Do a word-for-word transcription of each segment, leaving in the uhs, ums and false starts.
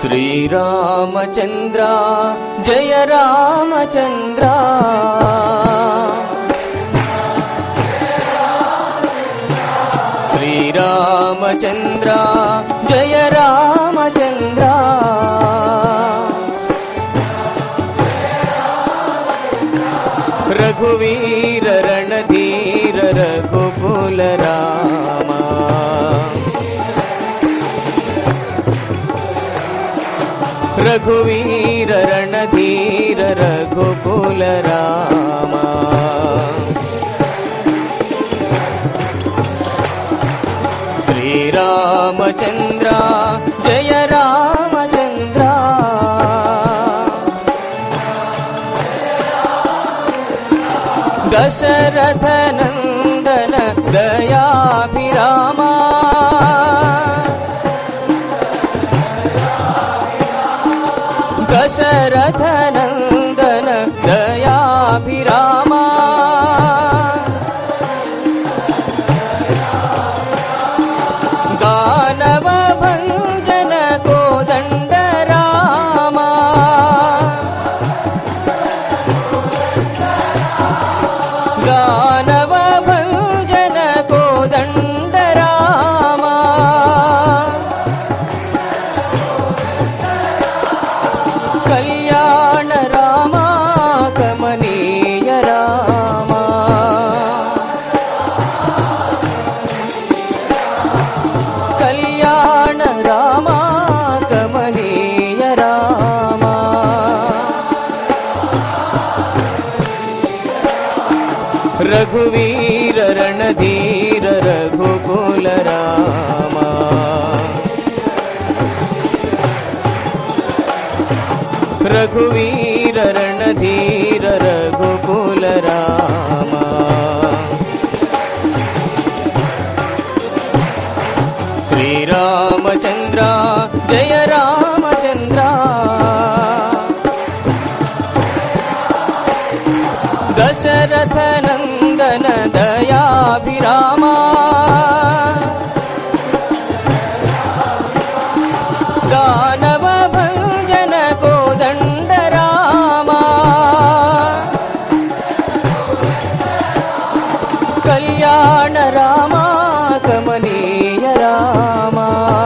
శ్రీరామచంద్ర జయ రామచంద్ర శ్రీరామచంద్ర జయ రామచంద్ర రఘువీర రణధీర రఘుకుల రామ రఘువీర రణధీర రఘుకుల రామ శ్రీరామచంద్ర జయ రామచంద్ర దశరథ నందన దయాభిరామ దశరథ నందన దయాభిరామ దానవ భంజన కోదండ రామ దానవ భంజన కోదండ రామ కళ్యాణ రామ కమనీయ రామ కళ్యాణ రామ కమనీయ రామ రఘువీర రణధీర రఘుకుల రామ రఘువీర రణధీర రఘుకుల రామ శ్రీరామచంద్ర జయ రామచంద్ర దశరథ నందన దయాభిరామ దానవ భంజన కోదండ రామ కళ్యాణ రామ కమనీయ రామ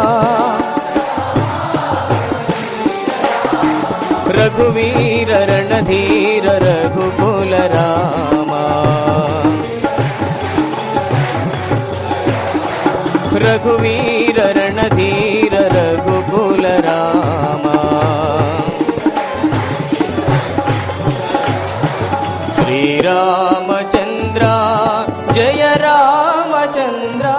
రఘువీర రణధీర రఘుకుల రామ రఘువీర రణధీర రఘుకుల రామ శ్రీరామచంద్ర జయ రామచంద్ర